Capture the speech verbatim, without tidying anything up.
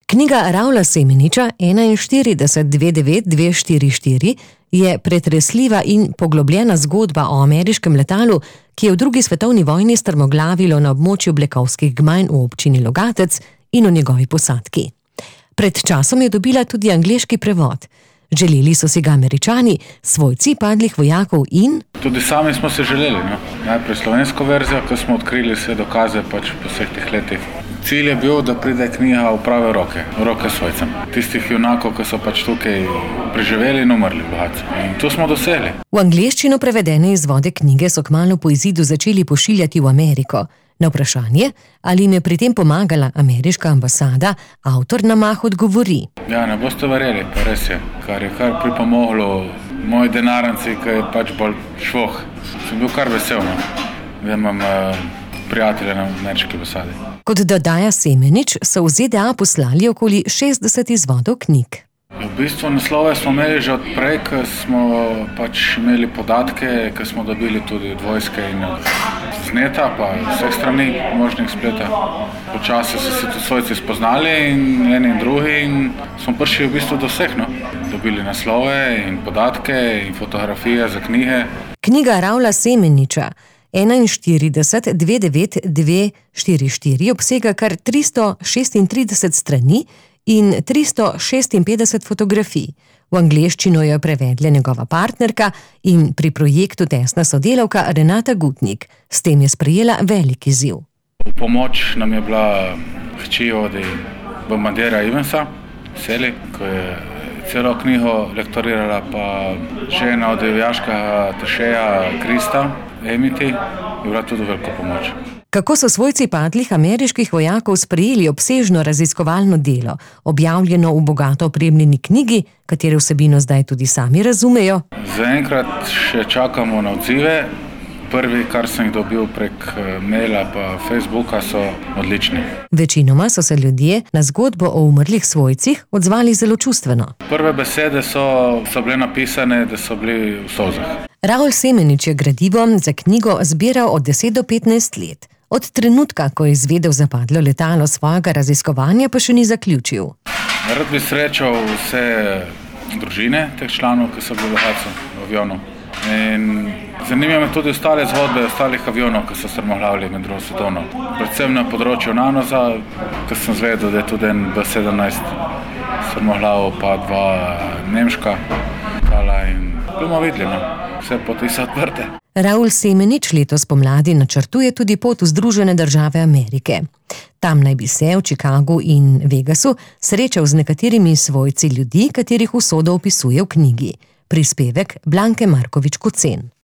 Knjiga Ravla Semeniča enainštirideset dve devet dve štiri štiri je pretresljiva in poglobljena zgodba o ameriškem letalu, ki je v drugi svetovni vojni strmoglavilo na območju Blekovskih gmajn v občini Logatec in o njegovi posadki. Pred časom je dobila tudi angleški prevod. Želeli so si ga Američani, svojci padlih vojakov in... Tudi sami smo se želeli, no. Najprej slovensko verzijo, ko smo odkrili vse dokaze pač po vseh teh letih. Cilj je bil, da pride knjiga v prave roke, v roke svojcem. Tistih junakov, ki so pač tukaj preživeli in umrli v Logatcu. In to smo dosegli. V angleščino prevedene izvode knjige so kmalu po izidu začeli pošiljati v Ameriko. Na vprašanje, ali jim je pri tem pomagala ameriška ambasada, avtor na mah odgovori. Ja, ne boste verjeli, pa res je, kar je kar pripomoglo moji denarnici, ki je pač bolj švoh. Sem bil kar vesel, no, da imam uh, prijatelja na ameriški ambasadi. Kot dodaja Semenič, so v Z D A poslali okoli šestdeset izvodov knjig. V bistvu naslove smo imeli že odprej, ko smo pač imeli podatke, ko smo dobili tudi od vojske in od zneta, pa vseh strani možnih spleta. Počasi so se tudi svojci spoznali in eni in drugi in smo prišli v bistvu do vseh, no. Dobili naslove in podatke in fotografije za knjige. Knjiga Ravla Semeniča enainštirideset dve devet dve štiri štiri obsega kar tristo šestintrideset strani in tristo šestinpetdeset fotografij. V angleščino jo je prevedla njegova partnerka in pri projektu tesna sodelavka Renata Gutnik. S tem je sprejela velik izziv. V pomoč nam je bila hči od Bombardera Ivensa, Seli, ko je celo knjigo lektorirala, pa žena od vojaškega atašeja Krista, Emiti, je bila tudi veliko pomoč. Kako so svojci padlih ameriških vojakov sprejeli obsežno raziskovalno delo, objavljeno v bogato opremljeni knjigi, katere vsebino zdaj tudi sami razumejo? Zaenkrat še čakamo na odzive. Prvi, kar sem jih dobil prek maila pa Facebooka, so odlični. Večinoma so se ljudje na zgodbo o umrlih svojcih odzvali zelo čustveno. Prve besede so, so bile napisane, da so bili v solzah. Ravl Semenič je gradivo za knjigo zbiral od deset do petnajst let. Od trenutka, ko je izvedel za padlo letalo svojega raziskovanja, pa še ni zaključil. Rad bi srečal vse družine teh članov, ki so bili v Logatcu, v avionu. In zanimijo me tudi ostale zgodbe ostalih avionov, ki so strmoglavili med drugo svetovno. Predvsem na področju nanoza, ko sem zvedel, da je tudi en B sedemnajst strmoglavil, pa dva nemška letala in bomo videli, no. Vse poti so odprte. Ravl Semenič letos pomladi načrtuje tudi pot v Združene države Amerike. Tam naj bi se v Chicagu in Vegasu srečal z nekaterimi svojci ljudi, katerih usodo opisuje v knjigi. Prispevek Blanke Markovič Kocen.